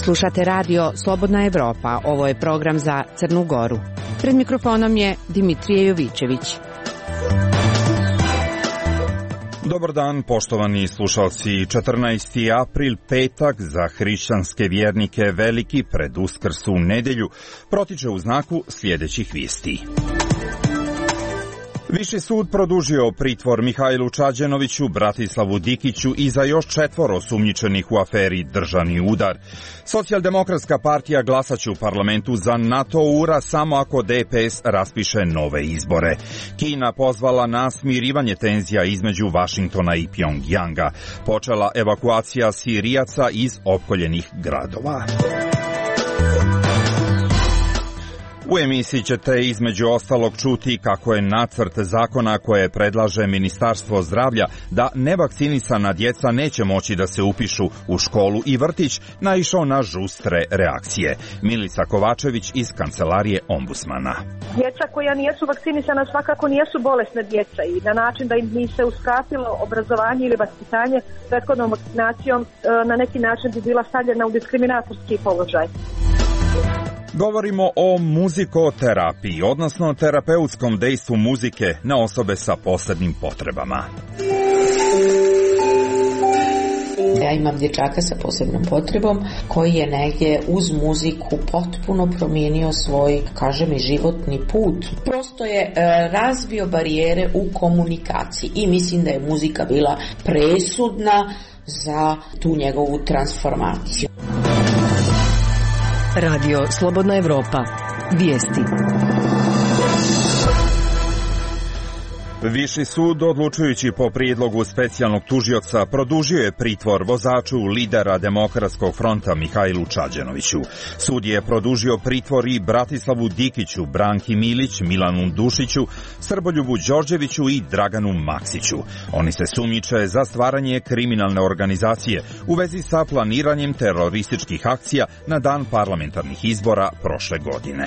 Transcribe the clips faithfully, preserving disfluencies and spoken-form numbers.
Slušate radio Slobodna Evropa, ovo je program za Crnu Goru. Pred mikrofonom je Dimitrije Jovićević. Dobar dan, poštovani slušalci. četrnaesti april, petak, za hrišćanske vjernike veliki pred Uskrs u nedjelju, protiče u znaku sljedećih vijesti. Viši sud produžio pritvor Mihajlu Čađenoviću, Bratislavu Dikiću i za još četvoro osumnjičenih u aferi Državni udar. Socijaldemokratska partija glasaće u parlamentu za NATO U R A samo ako D P S raspiše nove izbore. Kina pozvala na smirivanje tenzija između Vašingtona i Pjongjanga. Počela evakuacija Sirijaca iz opkoljenih gradova. U emisiji ćete između ostalog čuti kako je nacrt zakona koje predlaže Ministarstvo zdravlja da nevakcinisana djeca neće moći da se upišu u školu i vrtić naišao na žustre reakcije. Milica Kovačević iz kancelarije ombudsmana. Djeca koja nisu vakcinisana svakako nisu bolesne djeca i na način da im ni se uskratilo obrazovanje ili vaspitanje prethodnom vakcinacijom na neki način bi bila stavljena u diskriminatorski položaj. Govorimo o muzikoterapiji, odnosno terapeutskom dejstvu muzike na osobe sa posebnim potrebama. Ja imam dječaka sa posebnom potrebom koji je negdje uz muziku potpuno promijenio svoj, kažem, i životni put. Prosto je e, razvio barijere u komunikaciji i mislim da je muzika bila presudna za tu njegovu transformaciju. Radio Slobodna Evropa. Vijesti. Viši sud, odlučujući po prijedlogu specijalnog tužioca, produžio je pritvor vozaču lidera Demokratskog fronta Mihajlu Čađenoviću. Sud je produžio pritvor i Bratislavu Dikiću, Branki Milić, Milanu Dušiću, Srboljubu Đorđeviću i Draganu Maksiću. Oni se sumnjiče za stvaranje kriminalne organizacije u vezi sa planiranjem terorističkih akcija na dan parlamentarnih izbora prošle godine.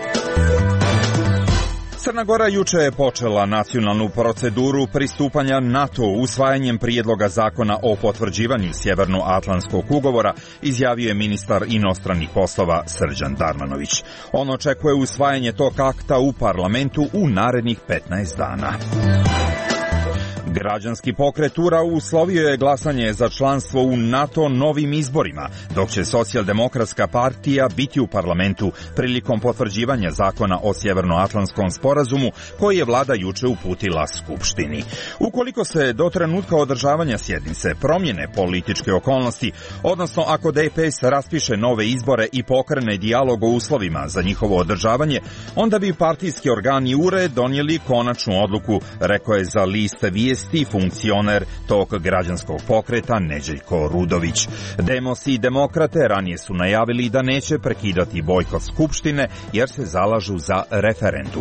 Crna Gora juče je počela nacionalnu proceduru pristupanja NATO usvajanjem prijedloga zakona o potvrđivanju Sjevernoatlantskog ugovora, izjavio je ministar inostranih poslova Srđan Darmanović. On očekuje usvajanje tog akta u parlamentu u narednih petnaest dana. Građanski pokret U R A uslovio je glasanje za članstvo u NATO novim izborima, dok će Socijaldemokratska partija biti u parlamentu prilikom potvrđivanja zakona o Sjevernoatlantskom sporazumu koji je vlada juče uputila Skupštini. Ukoliko se do trenutka održavanja sjednice promjene političke okolnosti, odnosno ako D P S raspiše nove izbore i pokrene dijalog o uslovima za njihovo održavanje, onda bi partijski organi U R A donijeli konačnu odluku, rekao je za list vijesti funkcioner tog građanskog pokreta Neđeljko Rudović. Demos i demokrate ranije su najavili da neće prekidati bojkot Skupštine jer se zalažu za referendum.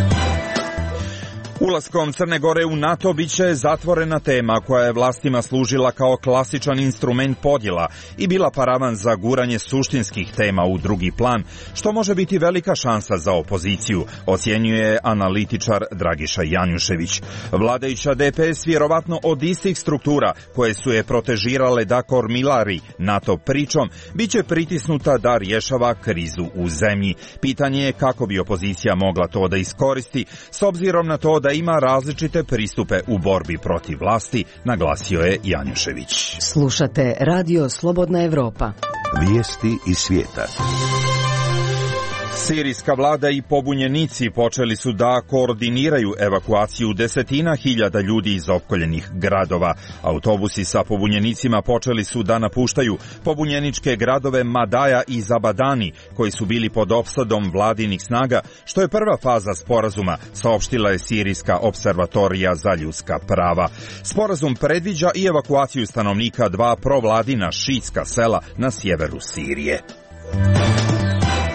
Ulaskom Crne Gore u NATO biće zatvorena tema koja je vlastima služila kao klasičan instrument podjela i bila paravan za guranje suštinskih tema u drugi plan, što može biti velika šansa za opoziciju, ocjenjuje analitičar Dragiša Janjušević. Vladajuća D P S vjerovatno od istih struktura koje su je protežirale da kormilari NATO pričom, biće pritisnuta da rješava krizu u zemlji. Pitanje je kako bi opozicija mogla to da iskoristi, s obzirom na to da ima različite pristupe u borbi protiv vlasti, naglasio je Janjušević. Slušate Radio Slobodna Evropa. Vijesti iz svijeta. Sirijska vlada i pobunjenici počeli su da koordiniraju evakuaciju desetina hiljada ljudi iz opkoljenih gradova. Autobusi sa pobunjenicima počeli su da napuštaju pobunjeničke gradove Madaja i Zabadani, koji su bili pod opsadom vladinih snaga, što je prva faza sporazuma, saopštila je Sirijska observatorija za ljudska prava. Sporazum predviđa i evakuaciju stanovnika dva provladina šiitska sela na sjeveru Sirije.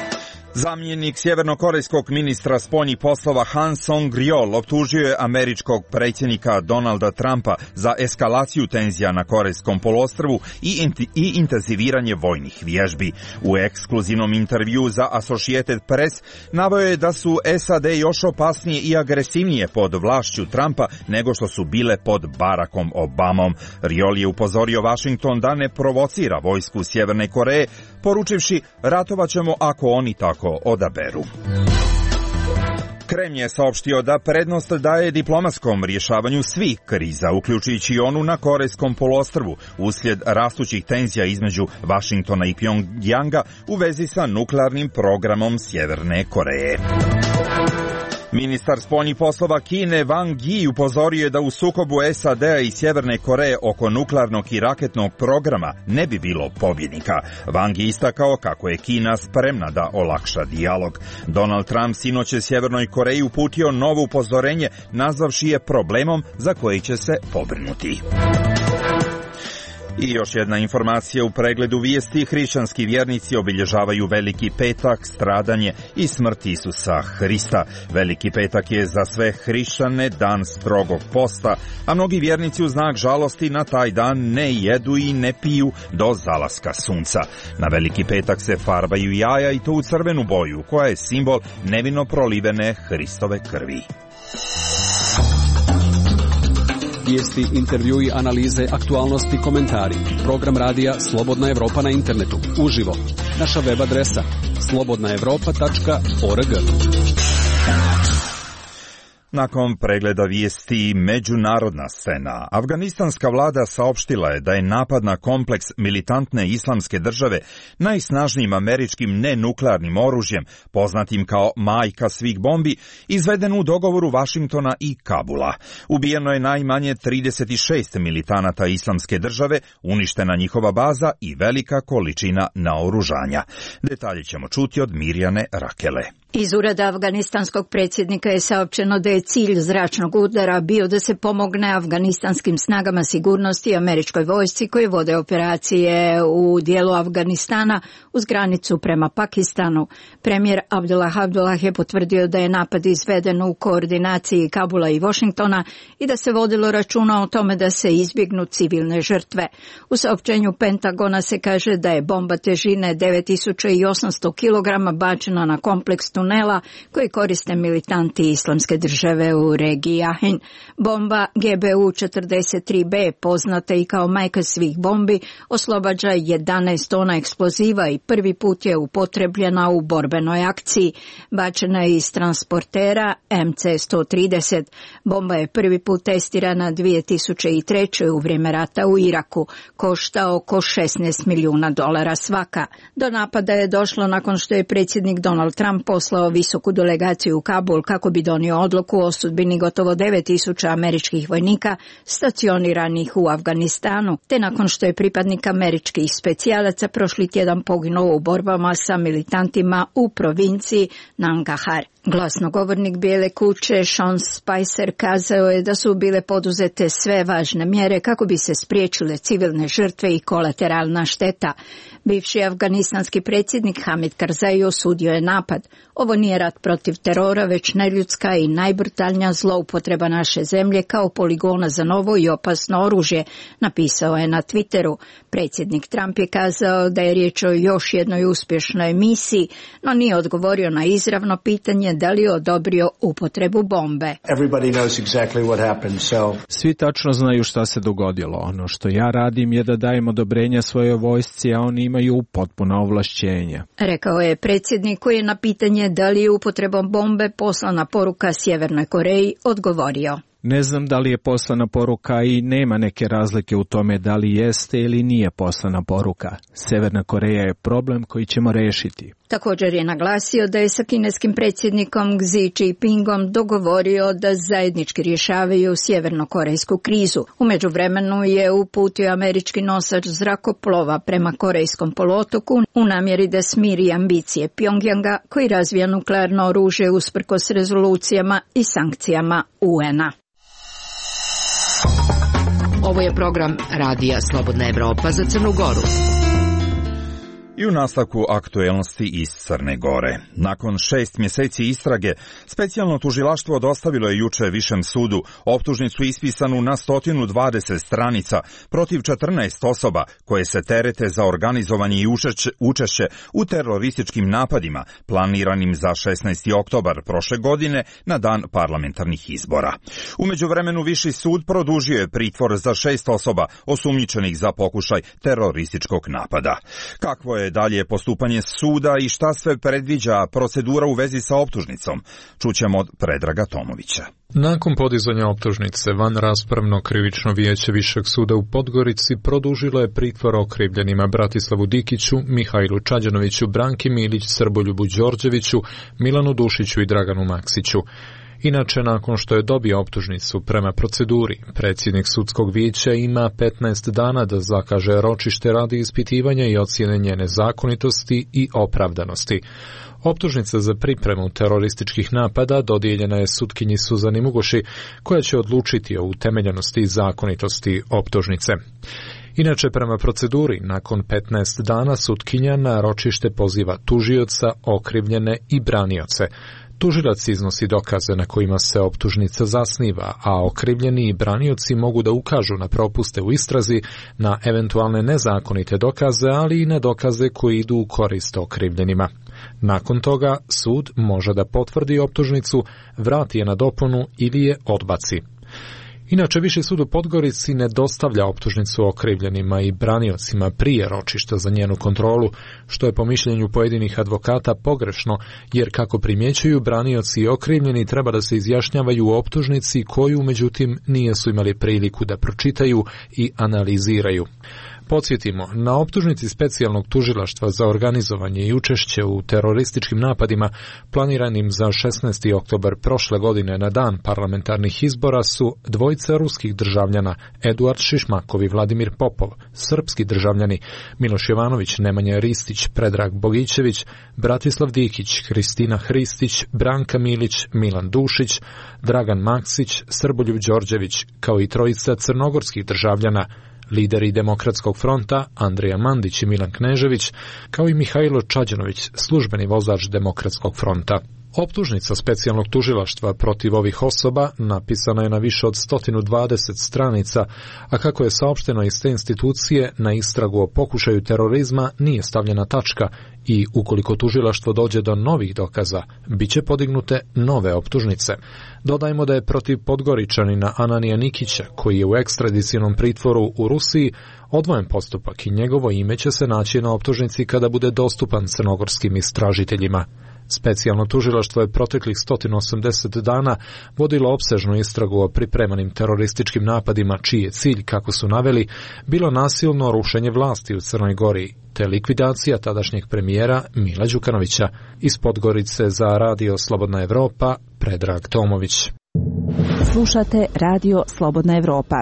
Zamjenik sjevernokorejskog ministra spoljnih poslova Han Song-ryol optužio je američkog predsjednika Donalda Trumpa za eskalaciju tenzija na Korejskom poluostrvu i, inti, i intenziviranje vojnih vježbi. U ekskluzivnom intervjuu za Associated Press naveo je da su S A D još opasnije i agresivnije pod vlašću Trumpa nego što su bile pod Barackom Obamom. Ryol je upozorio Washington da ne provocira vojsku Sjeverne Koreje, poručivši ratovat ćemo ako oni tako odaberu. Kremlj je saopštio da prednost daje diplomatskom rješavanju svih kriza, uključujući i onu na Korejskom poluostrvu, uslijed rastućih tenzija između Washingtona i Pjongjanga u vezi sa nuklearnim programom Sjeverne Koreje. Ministar spoljnih poslova Kine Wang Yi upozorio je da u sukobu S A D-a i Sjeverne Koreje oko nuklearnog i raketnog programa ne bi bilo pobjednika. Wang je istakao kako je Kina spremna da olakša dijalog. Donald Trump sinoć je Sjevernoj Koreji uputio novo upozorenje, nazvavši je problemom za koji će se pobrinuti. I još jedna informacija u pregledu vijesti. Hrišćanski vjernici obilježavaju Veliki petak, stradanje i smrt Isusa Hrista. Veliki petak je za sve hrišćane dan strogog posta, a mnogi vjernici u znak žalosti na taj dan ne jedu i ne piju do zalaska sunca. Na Veliki petak se farbaju jaja i to u crvenu boju, koja je simbol nevino prolivene Hristove krvi. Vijesti, intervjui, analize, aktualnosti, komentari. Program radija Slobodna Evropa na internetu. Uživo. Naša web adresa slobodna evropa tačka org. Nakon pregleda vijesti međunarodna scena, afganistanska vlada saopštila je da je napad na kompleks militantne islamske države najsnažnijim američkim nenuklearnim oružjem, poznatim kao majka svih bombi, izveden u dogovoru Vašingtona i Kabula. Ubijeno je najmanje trideset šest militanata islamske države, uništena njihova baza i velika količina naoružanja. Detalje ćemo čuti od Mirjane Rakele. Iz ureda afganistanskog predsjednika je saopćeno da je cilj zračnog udara bio da se pomogne afganistanskim snagama sigurnosti i američkoj vojsci koji vode operacije u dijelu Afganistana uz granicu prema Pakistanu. Premijer Abdullah Abdullah je potvrdio da je napad izveden u koordinaciji Kabula i Washingtona i da se vodilo računa o tome da se izbjegnu civilne žrtve. U saopćenju Pentagona se kaže da je bomba težine devet tisuća osamsto kilograma bačena na kompleks tunela koji koriste militanti islamske države u regiji Jahin. Bomba G B U četrdeset tri B, poznata i kao majka svih bombi, oslobađa jedanaest tona eksploziva i prvi put je upotrebljena u borbenoj akciji. Bačena je iz transportera M C sto trideset. Bomba je prvi put testirana dvije tisuće treće. u vrijeme rata u Iraku. Košta oko šesnaest milijuna dolara svaka. Do napada je došlo nakon što je predsjednik Donald Trump poslao visoku delegaciju u Kabul kako bi donio odluku o sudbini gotovo devet tisuća američkih vojnika stacioniranih u Afganistanu, te nakon što je pripadnik američkih specijalaca prošli tjedan poginuo u borbama sa militantima u provinciji Nangarhar. Glasnogovornik Bijele kuće Sean Spicer kazao je da su bile poduzete sve važne mjere kako bi se spriječile civilne žrtve i kolateralna šteta. Bivši afganistanski predsjednik Hamid Karzai osudio je napad. Ovo nije rat protiv terora, već neljudska i najbrutalnija zloupotreba naše zemlje kao poligona za novo i opasno oružje, napisao je na Twitteru. Predsjednik Trump je kazao da je riječ o još jednoj uspješnoj misiji, no nije odgovorio na izravno pitanje da li je odobrio upotrebu bombe. Exactly what happened, so... Svi tačno znaju šta se dogodilo. Ono što ja radim je da dajem odobrenja svojoj vojsci, a oni imaju potpuna ovlašćenja. Rekao je predsjednik koji je na pitanje da li je upotrebom bombe poslana poruka Sjevernoj Koreji odgovorio. Ne znam da li je poslana poruka i nema neke razlike u tome da li jeste ili nije poslana poruka. Sjeverna Koreja je problem koji ćemo rešiti. Također je naglasio da je sa kineskim predsjednikom Xi Jinpingom dogovorio da zajednički rješavaju sjevernokorejsku krizu. U međuvremenu je uputio američki nosač zrakoplova prema Korejskom poluotoku u namjeri da smiri ambicije Pjongjanga koji razvija nuklearno oružje usprkos rezolucijama i sankcijama U N-a. Ovo je program radija Slobodna Evropa za Crnu Goru. I u nastavku aktuelnosti iz Crne Gore. Nakon šest mjeseci istrage, specijalno tužilaštvo dostavilo je juče Višem sudu optužnicu ispisanu na sto dvadeset stranica protiv četrnaest osoba koje se terete za organizovanje i učešće, učešće u terorističkim napadima planiranim za šesnaesti oktobar prošle godine na dan parlamentarnih izbora. U međuvremenu Viši sud produžio je pritvor za šest osoba osumnjičenih za pokušaj terorističkog napada. Kakvo je dalje postupanje suda i šta sve predviđa procedura u vezi sa optužnicom? Čućemo od Predraga Tomovića. Nakon podizanja optužnice, vanraspravno krivično vijeće Višeg suda u Podgorici produžilo je pritvor okrivljenima Bratislavu Dikiću, Mihajlu Čađanoviću, Branki Milić, Srboljubu Đorđeviću, Milanu Dušiću i Draganu Maksiću. Inače, nakon što je dobio optužnicu prema proceduri, predsjednik sudskog vijeća ima petnaest dana da zakaže ročište radi ispitivanja i ocjene njene zakonitosti i opravdanosti. Optužnica za pripremu terorističkih napada dodijeljena je sutkinji Suzani Mugoši, koja će odlučiti o utemeljenosti i zakonitosti optužnice. Inače, prema proceduri, nakon petnaest dana sutkinja na ročište poziva tužioca, okrivljene i branioce. Tužilac iznosi dokaze na kojima se optužnica zasniva, a okrivljeni i branioci mogu da ukažu na propuste u istrazi, na eventualne nezakonite dokaze, ali i na dokaze koji idu u korist okrivljenima. Nakon toga, sud može da potvrdi optužnicu, vrati je na dopunu ili je odbaci. Inače, Viši sud u Podgorici ne dostavlja optužnicu okrivljenima i braniocima prije ročišta za njenu kontrolu, što je po mišljenju pojedinih advokata pogrešno, jer kako primjećuju, branioci i okrivljeni treba da se izjašnjavaju u optužnici koju, međutim, nisu imali priliku da pročitaju i analiziraju. Podsjetimo, na optužnici specijalnog tužilaštva za organizovanje i učešće u terorističkim napadima planiranim za šesnaesti oktobar prošle godine na dan parlamentarnih izbora su dvojica ruskih državljana, Eduard Šišmakov i Vladimir Popov, srpski državljani, Miloš Jovanović, Nemanja Ristić, Predrag Bogićević, Bratislav Dikić, Kristina Hristić, Branka Milić, Milan Dušić, Dragan Maksić, Srboljub Đorđević, kao i trojica crnogorskih državljana, lideri Demokratskog fronta Andrija Mandić i Milan Knežević, kao i Mihajlo Čađanović, službeni vozač Demokratskog fronta. Optužnica specijalnog tužilaštva protiv ovih osoba napisana je na više od sto dvadeset stranica, a kako je saopšteno iz te institucije, na istragu o pokušaju terorizma nije stavljena tačka i ukoliko tužilaštvo dođe do novih dokaza, bit će podignute nove optužnice. Dodajmo da je protiv Podgoričanina Ananija Nikića, koji je u ekstradicionom pritvoru u Rusiji, odvojen postupak i njegovo ime će se naći na optužnici kada bude dostupan crnogorskim istražiteljima. Specijalno tužilaštvo je proteklih sto osamdeset dana vodilo opsežnu istragu o pripremanim terorističkim napadima, čiji je cilj, kako su naveli, bilo nasilno rušenje vlasti u Crnoj Gori, te likvidacija tadašnjeg premijera Mila Đukanovića. Iz Podgorice za Radio Slobodna Evropa, Predrag Tomović. Slušate Radio Slobodna Evropa.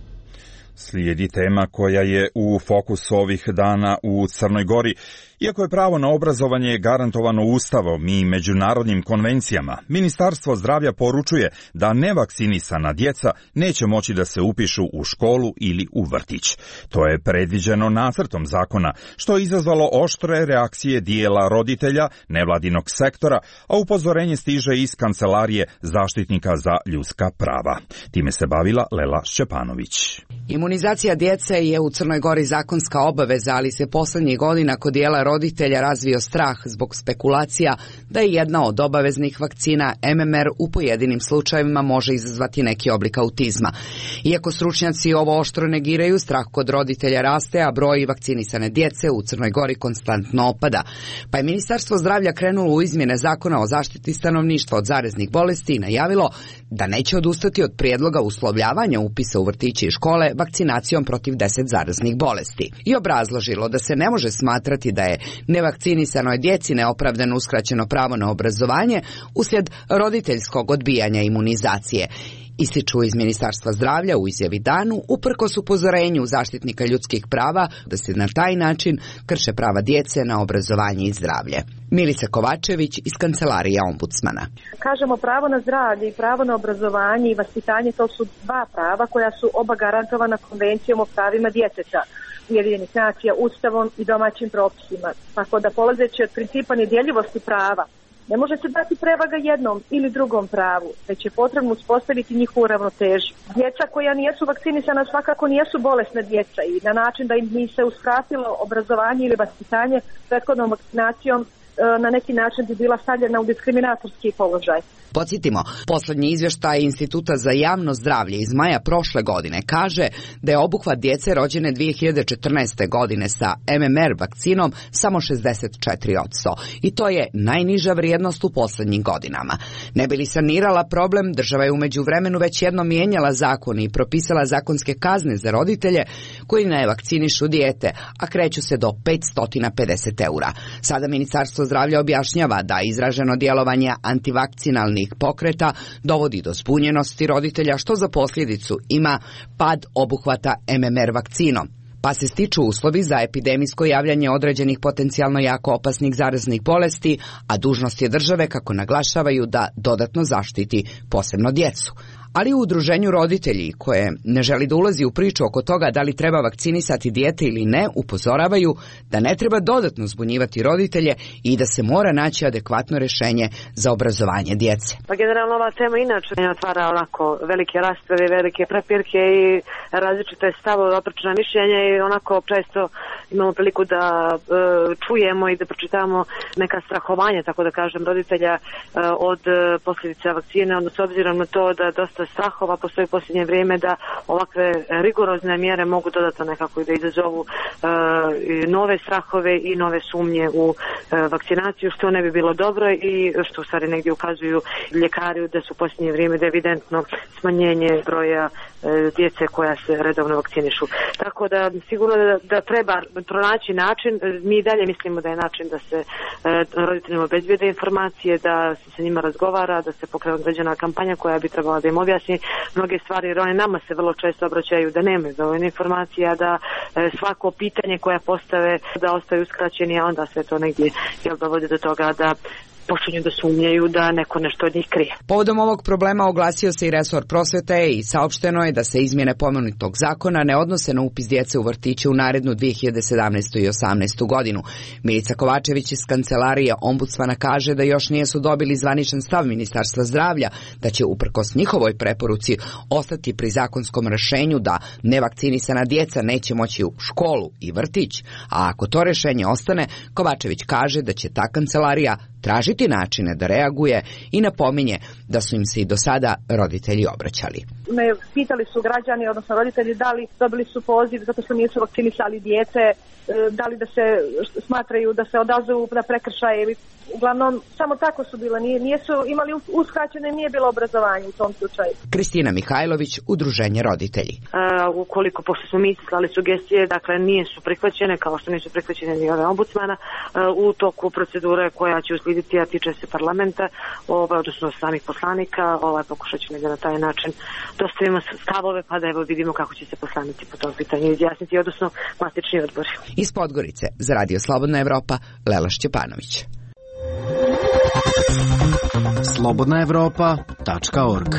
Slijedi tema koja je u fokusu ovih dana u Crnoj Gori. Iako je pravo na obrazovanje garantovano Ustavom i međunarodnim konvencijama, Ministarstvo zdravlja poručuje da nevakcinisana djeca neće moći da se upišu u školu ili u vrtić. To je predviđeno nacrtom zakona, što je izazvalo oštre reakcije dijela roditelja, nevladinog sektora, a upozorenje stiže iz Kancelarije zaštitnika za ljudska prava. Time se bavila Lela Šćepanović. Imunizacija djece je u Crnoj Gori zakonska obaveza, ali se posljednjih godina kod dijela roditelja razvio strah zbog spekulacija da je jedna od obaveznih vakcina M M R u pojedinim slučajevima može izazvati neki oblik autizma. Iako stručnjaci ovo oštro negiraju, strah kod roditelja raste, a broj vakcinisane djece u Crnoj Gori konstantno opada. Pa je Ministarstvo zdravlja krenulo u izmjene zakona o zaštiti stanovništva od zaraznih bolesti i najavilo da neće odustati od prijedloga uslovljavanja upisa u vrtiće i škole vakcinacijom protiv deset zaraznih bolesti. I obrazložilo da se ne može smatrati da je nevakcinisanoj djeci neopravdano uskraćeno pravo na obrazovanje uslijed roditeljskog odbijanja imunizacije. Ističu iz Ministarstva zdravlja u izjavi danu, uprkos upozorenju zaštitnika ljudskih prava da se na taj način krše prava djece na obrazovanje i zdravlje. Milica Kovačević iz Kancelarije ombudsmana. Kažemo pravo na zdravlje i pravo na obrazovanje i vaspitanje, to su dva prava koja su oba garantovana Konvencijom o pravima djeteta. Ujedinjenih nacija, ustavom i domaćim propisima. Tako da polazeći od principa nedjeljivosti prava, ne može se dati prevaga jednom ili drugom pravu, već je potrebno uspostaviti njihovu ravnotežu. Djeca koja nijesu vakcinisana svakako nijesu bolesna djeca i na način da im ni se uskratilo obrazovanje ili vaspitanje prethodnom vakcinacijom na neki način bi bila stavljena u diskriminatorski položaj. Podsjetimo, posljednji izvještaj Instituta za javno zdravlje iz maja prošle godine kaže da je obuhvat djece rođene dvije hiljade četrnaeste. godine sa M M R vakcinom samo šezdeset četiri posto i to je najniža vrijednost u posljednjim godinama. Ne bi li sanirala problem, država je u međuvremenu već jednom mijenjala zakon i propisala zakonske kazne za roditelje koji ne vakcinišu dijete, a kreću se do petsto pedeset eura. Sada Ministarstvo zdravlja objašnjava da izraženo djelovanje antivakcinalnih pokreta dovodi do zbunjenosti roditelja, što za posljedicu ima pad obuhvata M M R vakcinom, pa se stiču uslovi za epidemijsko javljanje određenih potencijalno jako opasnih zaraznih bolesti, a dužnost je države, kako naglašavaju, da dodatno zaštiti posebno djecu. Ali u udruženju roditelji, koje ne želi da ulazi u priču oko toga da li treba vakcinisati dijete ili ne, upozoravaju da ne treba dodatno zbunjivati roditelje i da se mora naći adekvatno rješenje za obrazovanje djece. Pa generalno ova tema inače ne otvara onako velike rasprave, velike prepirke i različite stavove, oprečna mišljenja i onako često imamo priliku da e, čujemo i da pročitamo neka strahovanja, tako da kažem, roditelja e, od e, posljedica vakcine, odnosno s obzirom na to da dosta strahova postoji u posljednje vrijeme da ovakve rigorozne mjere mogu dodatno nekako da izazovu e, nove strahove i nove sumnje u e, vakcinaciju, što ne bi bilo dobro i što u stvari negdje ukazuju ljekari da su u posljednje vrijeme da evidentno smanjenje broja e, djece koja se redovno vakcinišu. Tako da sigurno da, da treba pronaći način, mi dalje mislimo da je način da se e, roditeljima obezbijede informacije, da se sa njima razgovara, da se pokrene određena kampanja koja bi trebala da im objasni mnoge stvari, jer oni nama se vrlo često obraćaju da nemaju dovoljno informacija, da e, svako pitanje koje postave da ostaju uskraćeni, a onda sve to negdje jel dovodi do toga da počinju da sumnjaju da neko nešto od njih krije. Povodom ovog problema oglasio se i resor prosvete i saopšteno je da se izmjene pomenutog zakona ne odnose na upis djece u vrtiće u narednu dvije hiljade sedamnaestu. i osamnaestu. godinu. Milica Kovačević iz kancelarije ombudsmana kaže da još nisu dobili zvaničan stav Ministarstva zdravlja, da će uprkos njihovoj preporuci ostati pri zakonskom rješenju da nevakcinisana djeca neće moći u školu i vrtić, a ako to rješenje ostane, Kovačević kaže da će ta kancelarija tražiti načine da reaguje i napominje da su im se i do sada roditelji obraćali. Me pitali su građani, odnosno roditelji, da li dobili su poziv zato što nisu vakcinisali dijete, da li da se smatraju da se odazovu na prekršaje. Uglavnom, samo tako su bila, nije, nisu imali uskraćeno, nije bilo obrazovanje u tom slučaju. Kristina Mihajlović, Udruženje roditelji. Uh, ukoliko, pošto smo mi slali sugestije, dakle nisu prihvaćene, kao što nisu prihvaćene ni ove ombudsmana, uh, u toku procedure koja će uslijediti, a tiče se parlamenta, ovaj, odnosno samih poslanika, ovaj, pokušat ćemo da na taj način dostavimo stavove, pa da evo vidimo kako će se poslanici po tom pitanju izjasniti, odnosno matični odbori. Iz Podgorice, za Radio Slobodna Evropa, Lela Šćepanović. slobodna evropa tačka org.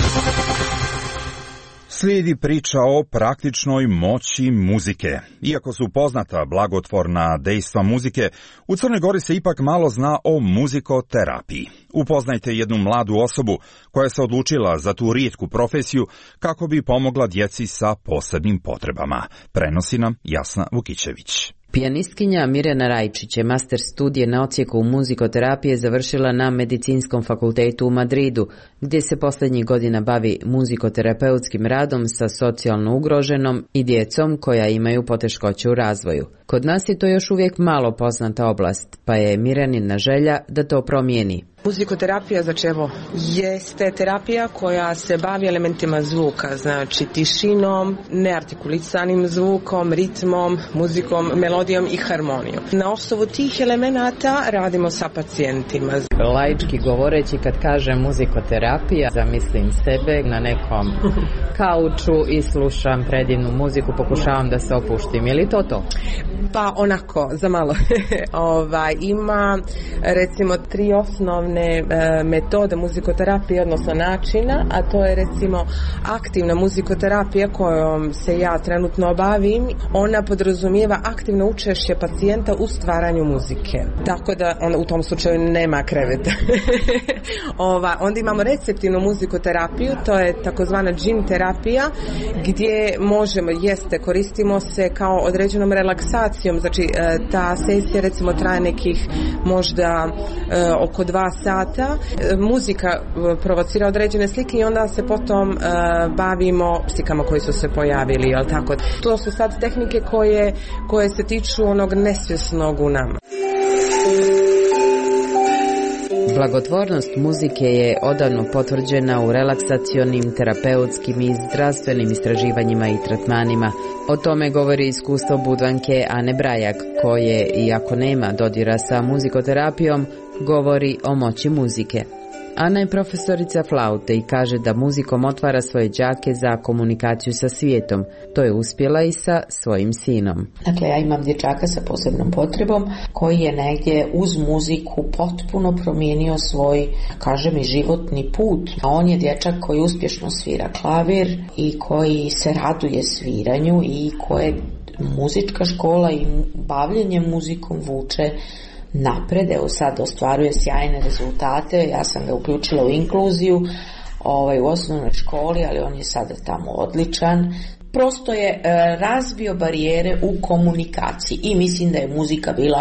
Slijedi priča o praktičnoj moći muzike. Iako su poznata blagotvorna dejstva muzike, u Crnoj Gori se ipak malo zna o muzikoterapiji. Upoznajte jednu mladu osobu koja se odlučila za tu rijetku profesiju kako bi pomogla djeci sa posebnim potrebama. Prenosi nam Jasna Vukićević. Pijanistkinja Mirjana Rajčić je master studije na odsjeku muzikoterapije završila na Medicinskom fakultetu u Madridu, gdje se posljednjih godina bavi muzikoterapeutskim radom sa socijalno ugroženom i djecom koja imaju poteškoće u razvoju. Kod nas je to još uvijek malo poznata oblast, pa je Mirjanina želja da to promijeni. Muzikoterapija, znači evo, jeste terapija koja se bavi elementima zvuka, znači tišinom, neartikulisanim zvukom, ritmom, muzikom, melodijom i harmonijom. Na osnovu tih elemenata radimo sa pacijentima. Laički govoreći, kad kažem muzikoterapija, zamislim sebe na nekom kauču i slušam predivnu muziku, pokušavam da se opuštim. Je li to to? Pa onako, za malo. ovaj, ima recimo tri osnovne e, metode muzikoterapije, odnosno načina, a to je recimo aktivna muzikoterapija kojom se ja trenutno bavim. Ona podrazumijeva aktivno učešće pacijenta u stvaranju muzike. Tako da on, u tom slučaju nema kreveta. Ova, onda imamo receptivnu muzikoterapiju, to je takozvana gym terapija, gdje možemo, jeste, koristimo se kao određenom relaksacijom, znači ta sesija recimo traje nekih možda e, oko dva sata. E, muzika provocira određene slike i onda se potom e, bavimo slikama koji su se pojavili, jel tako? To su sad tehnike koje, koje se tiču onog nesvjesnog u nama. Blagotvornost muzike je odavno potvrđena u relaksacionim, terapeutskim i zdravstvenim istraživanjima i tretmanima. O tome govori iskustvo Budvanke Ane Brajak, koje, iako nema dodira sa muzikoterapijom, govori o moći muzike. Ana je profesorica flaute i kaže da muzikom otvara svoje đake za komunikaciju sa svijetom. To je uspjela i sa svojim sinom. Dakle, ja imam dječaka sa posebnom potrebom koji je negdje uz muziku potpuno promijenio svoj, kažem, i životni put. A on je dječak koji uspješno svira klavir i koji se raduje sviranju i koje muzička škola i bavljenje muzikom vuče napred. Evo sad ostvaruje sjajne rezultate. Ja sam ga uključila u inkluziju ovaj, u osnovnoj školi, ali on je sada tamo odličan. Prosto je e, razbio barijere u komunikaciji i mislim da je muzika bila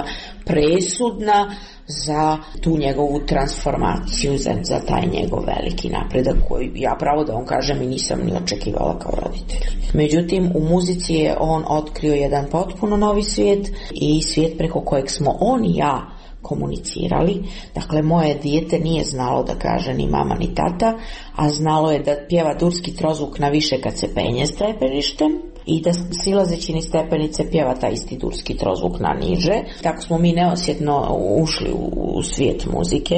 presudna za tu njegovu transformaciju, za, za taj njegov veliki napredak koji ja pravo da on kažem i nisam ni očekivala kao roditelj. Međutim, u muzici je on otkrio jedan potpuno novi svijet i svijet preko kojeg smo on i ja komunicirali. Dakle, moje dijete nije znalo da kaže ni mama ni tata, a znalo je da pjeva durski trozvuk na više kad se penje stepeništem i da silazeći niz stepenice pjeva taj isti durski trozvuk na niže. Tako smo mi neosjetno ušli u, u svijet muzike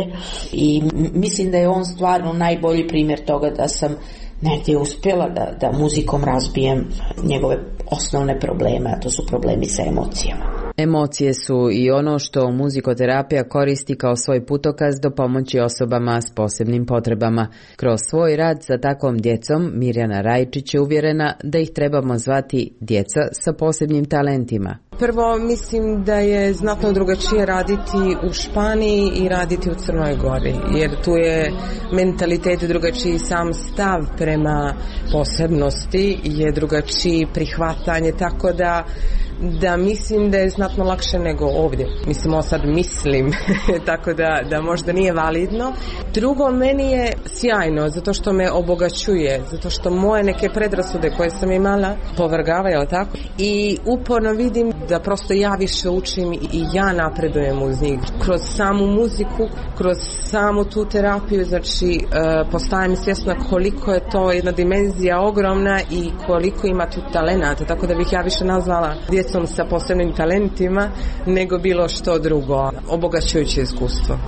i mislim da je on stvarno najbolji primjer toga da sam negdje uspjela da, da muzikom razbijem njegove osnovne probleme, a to su problemi sa emocijama. Emocije su i ono što muzikoterapija koristi kao svoj putokaz do pomoći osobama s posebnim potrebama. Kroz svoj rad sa takvom djecom Mirjana Rajčić je uvjerena da ih trebamo zvati djeca sa posebnim talentima. Prvo, mislim da je znatno drugačije raditi u Španiji i raditi u Crnoj Gori, jer tu je mentalitet drugačiji, sam stav prema posebnosti je drugačiji, prihvatanje, tako da da mislim da je znatno lakše nego ovdje. Mislim, ovo sad mislim, tako da, da možda nije validno. Drugo, meni je sjajno, zato što me obogaćuje, zato što moje neke predrasude koje sam imala povrgava, jel tako? I uporno vidim da prosto ja više učim i ja napredujem uz njih. Kroz samu muziku, kroz samu tu terapiju, znači postajem svjesna koliko je to jedna dimenzija ogromna i koliko ima tu talenata, tako da bih ja više nazvala djecom sa posebnim talentima nego bilo što drugo. Obogaćujuće iskustvo.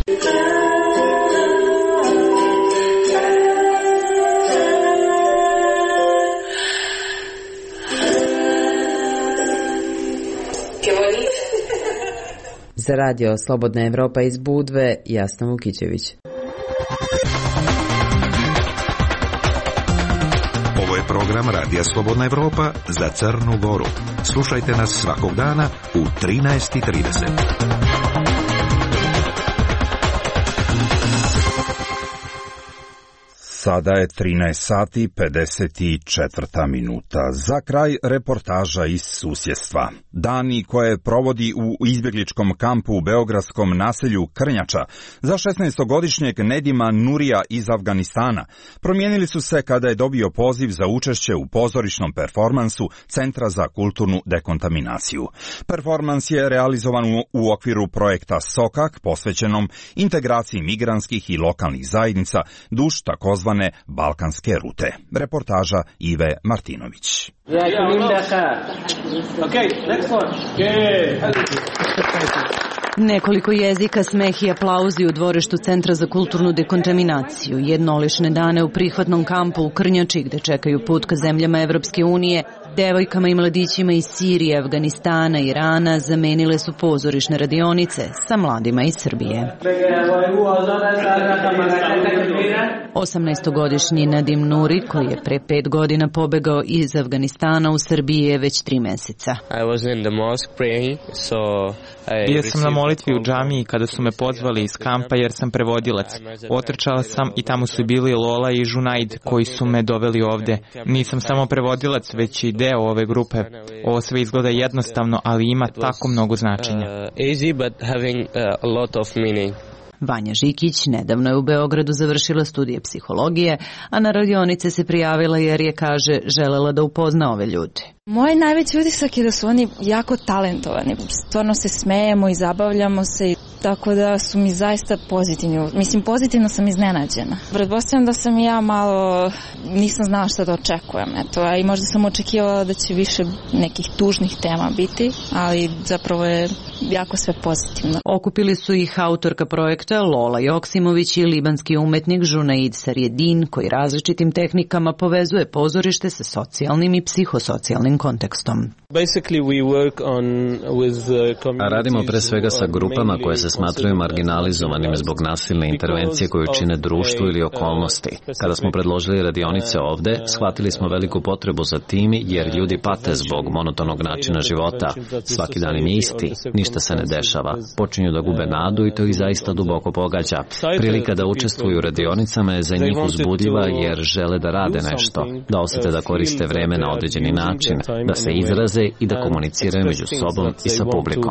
Za radio Slobodna Evropa iz Budve, Jasna Vukićević. Ovo je program Radija Slobodna Evropa za Crnu Goru. Slušajte nas svakog dana u trinaest i trideset. Sada je trinaest sati pedeset četiri minuta. Za kraj reportaža iz susjedstva. Dani koje provodi u izbjegličkom kampu u beogradskom naselju Krnjača za šesnaestogodišnjeg Nedima Nurija iz Afganistana promijenili su se kada je dobio poziv za učešće u pozorišnom performansu Centra za kulturnu dekontaminaciju. Performans je realizovan u okviru projekta Sokak posvećenom integraciji migrantskih i lokalnih zajednica duž takozvane balkanske rute. Reportaža Ive Martinović. Nekoliko jezika, smeh i aplauzi u dvorištu Centra za kulturnu dekontaminaciju. Jednolične dane u prihvatnom kampu u Krnjači gde čekaju put ka zemljama Evropske unije Devojkama i mladićima iz Sirije, Afganistana, Irana zamenile su pozorišne radionice sa mladima iz Srbije. osamnaestogodišnji Nadim Nuri, koji je pre pet godina pobegao iz Afganistana u Srbiji, je već tri meseca. Bio sam na molitvi u džamiji kada su me pozvali iz kampa jer sam prevodilac. Otrčala sam i tamo su bili Lola i Junaid koji su me doveli ovde. Nisam samo prevodilac, već i deo ove grupe. Ovo sve izgleda jednostavno, ali ima tako mnogo značenja. Vanja Žikić nedavno je u Beogradu završila studije psihologije, a na radionice se prijavila jer je, kaže, želela da upozna ove ljude. Moj najveći utisak je da su oni jako talentovani. Stvarno se smejemo i zabavljamo se, tako da su mi zaista pozitivni. Mislim, pozitivno sam iznenađena. Pretpostavljam da sam ja malo, nisam znala šta da očekujem. Eto, a i možda sam očekivala da će više nekih tužnih tema biti, ali zapravo je jako sve pozitivno. Okupili su ih autorka projekta Lola Joksimović i libanski umetnik Junaid Sarjedin, koji različitim tehnikama povezuje pozorište sa socijalnim i psihosocijalnim kontekstom. Radimo pre svega sa grupama koje se smatraju marginalizovanim zbog nasilne intervencije koju čine društvo ili okolnosti. Kada smo predložili radionice ovde, shvatili smo veliku potrebu za tim jer ljudi pate zbog monotonog načina života. Svaki dan im je isti, ništa se ne dešava. Počinju da gube nadu i to ih zaista duboko pogađa. Prilika da učestvuju u radionicama je za njih uzbudljiva jer žele da rade nešto, da osete da koriste vreme na određeni način, da se izraze i da komuniciraju među sobom i sa publikom.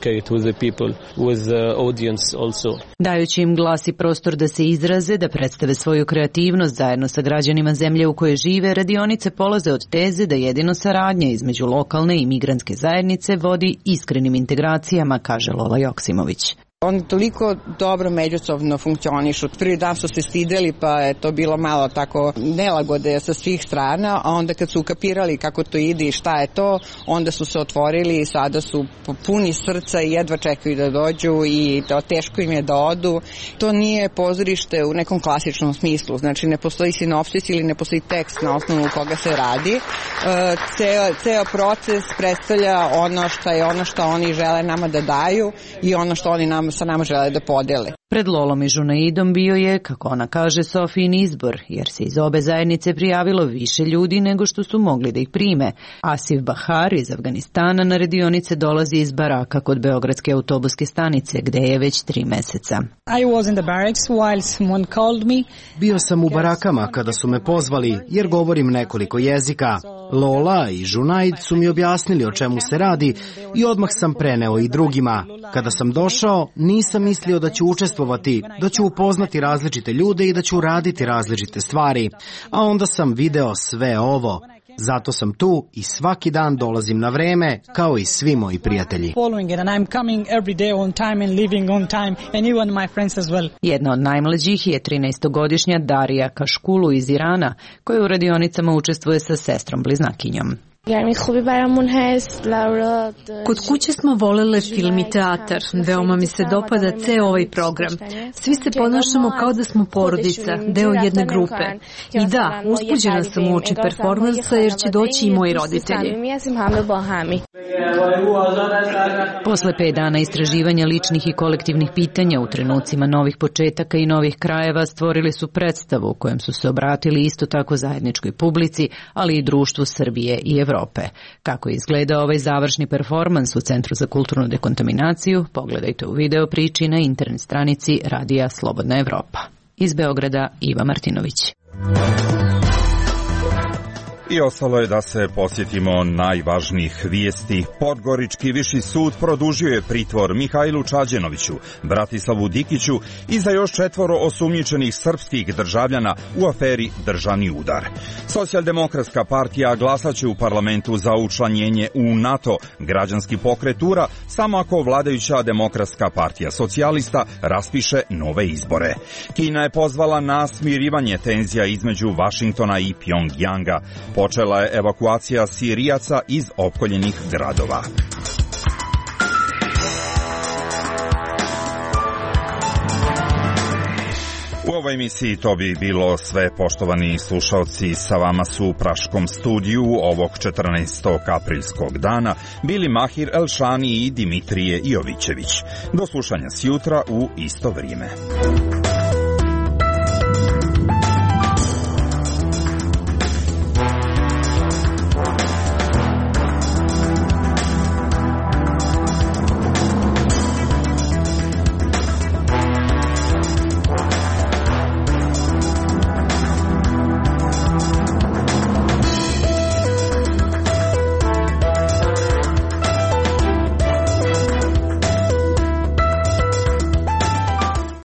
Dajući im glas i prostor da se izraze, da predstave svoju kreativnost zajedno sa građanima zemlje u kojoj žive, radionice polaze od teze da jedino saradnja između lokalne i migrantske zajednice vodi iskrenim integracijama, kaže Lola Joksimović. Oni toliko dobro međusobno funkcionišu. Prvi dan su se stideli, pa je to bilo malo tako nelagode sa svih strana, a onda kad su ukapirali kako to ide i šta je to, onda su se otvorili i sada su puni srca i jedva čekaju da dođu i to teško im je da odu. To nije pozorište u nekom klasičnom smislu, znači ne postoji sinopsis ili ne postoji tekst na osnovu koga se radi. Ceo, ceo proces predstavlja ono što je ono što oni žele nama da daju i ono što oni nam sa nama žele da podele. Pred Lolom i Junaidom bio je, kako ona kaže, Sofijin izbor, jer se iz obe zajednice prijavilo više ljudi nego što su mogli da ih prime. Asif Bahar iz Afganistana na radionice dolazi iz baraka kod Beogradske autobuske stanice, gde je već tri meseca. I was in the barracks while someone called me. Bio sam u barakama kada su me pozvali, jer govorim nekoliko jezika. Lola i Junaid su mi objasnili o čemu se radi i odmah sam preneo i drugima. Kada sam došao, nisam mislio da ću učestvovati, da ću upoznati različite ljude i da ću raditi različite stvari. A onda sam video sve ovo. Zato sam tu i svaki dan dolazim na vreme, kao i svi moji prijatelji. Jedna od najmlađih je trinaestogodišnja Darija Kaškulu iz Irana, koja u radionicama učestvuje sa sestrom bliznakinjom. Kod kuće smo volele film i teatar. Veoma mi se dopada ceo ovaj program. Svi se ponašamo kao da smo porodica, deo jedne grupe. I da, uzbuđena sam u oči performansa jer će doći i moji roditelji. Posle pet dana istraživanja ličnih i kolektivnih pitanja u trenucima novih početaka i novih krajeva stvorili su predstavu u kojem su se obratili isto tako zajedničkoj publici, ali i društvu Srbije i Evrope. Kako je izgledao ovaj završni performans u Centru za kulturnu dekontaminaciju, pogledajte u video priči na internet stranici Radija Slobodna Evropa. Iz Beograda, Iva Martinović. I ostalo je da se posjetimo najvažnijih vijesti. Podgorički viši sud produžio je pritvor Mihajlu Čađenoviću, Bratislavu Dikiću i za još četvoro osumnjičenih srpskih državljana u aferi Državni udar. Socijaldemokratska partija glasaće u parlamentu za učlanjenje u NATO, građanski pokret URA, samo ako vladajuća Demokratska partija socijalista raspiše nove izbore. Kina je pozvala na smirivanje tenzija između Vašingtona i Pjongjanga. Počela je evakuacija Sirijaca iz opkoljenih gradova. U ovoj emisiji to bi bilo sve, poštovani slušalci. Sa vama su u praškom studiju ovog četrnaestog aprilskog dana bili Mahir Elšani i Dimitrije Jovićević. Do slušanja sjutra u isto vrijeme.